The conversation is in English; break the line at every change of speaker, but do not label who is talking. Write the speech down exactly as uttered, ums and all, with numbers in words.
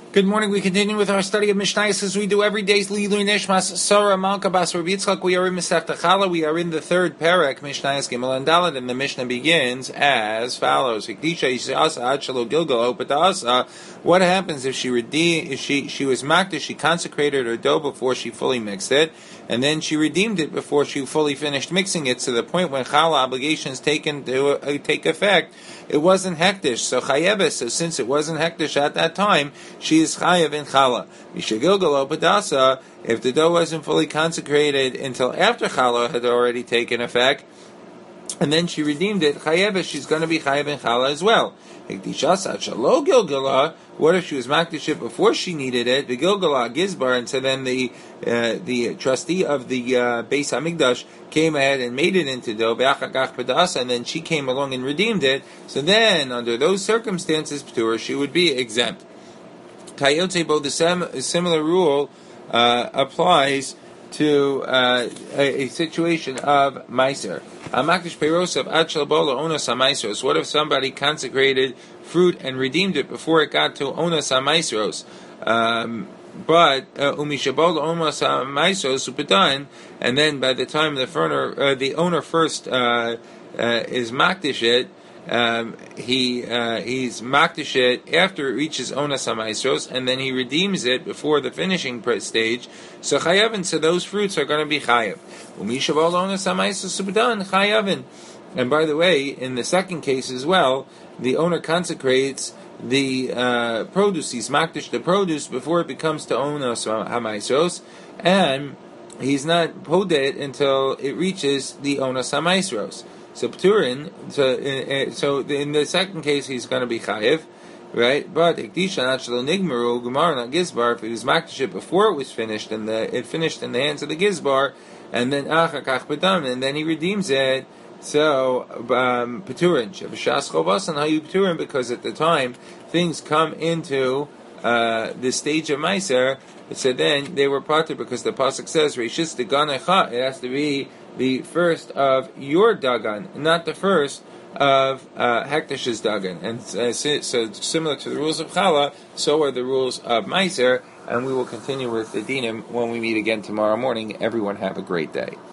Good morning. We continue with our study of Mishnayos as we do every day. Lilu Nishmas Sarah Malka Bas Rav Yitzchak. We are in Masechta Chala. We are in the third parak, Mishnayos Gimel and Dalet, and the Mishnah begins as follows: What happens if she redeemed? If she she was makdash, she consecrated her dough before she fully mixed it, and then she redeemed it before she fully finished mixing it, to the point when Chala obligation is taken to uh, take effect. It wasn't hektish, so chayeves. So since it wasn't hektish at that time, she is chayev in chala. Mishagilgalo padasa. If the dough wasn't fully consecrated until after chala had already taken effect, and then she redeemed it, chayeves, she's going to be chayev in chala as well. What if she was makdish it before she needed it? The gilgala gizbar, and so then the uh, the trustee of the uh, Beis Hamikdash came ahead and made it into dough, and then she came along and redeemed it. So then, under those circumstances, p'tura, she would be exempt. Kayotze, the sem- similar rule uh, applies to uh, a, a situation of meiser. Amakdish peiros of achalabola onas hameiseros. What if somebody consecrated fruit and redeemed it before it got to onas hameiseros? Um, but umishabola onas hameiseros upedan, and then by the time the owner, uh, the owner first uh, uh, is makdish it, Um, he uh, he's makdish it after it reaches onas hamaisros, and then he redeems it before the finishing stage. So chayavin, so those fruits are going to be chayav. Umishaval onas hamaisros subdan chayavin. And by the way, in the second case as well, the owner consecrates the uh, produce. He's makdish the produce before it becomes to onas hamaisros, and he's not podet until it reaches the onas hamaisros. So Pturin, so, uh, so in the second case he's going to be chayiv, right? But ikdisha nachlo nigmaru gemar not gizbar. If he was makdish it before it was finished, and the it finished in the hands of the gizbar, and then achakach bedam, and then he redeems it. So um, Pturin shavashas chovasan hayu Pturin, because at the time things come into uh, the stage of meiser. So then they were parted, because the pasuk says reishis deganecha. It has to be the first of your dagan, not the first of uh, Hektash's dagan. And uh, so, similar to the rules of Chala, so are the rules of Meiser, and we will continue with the dinim when we meet again tomorrow morning. Everyone have a great day.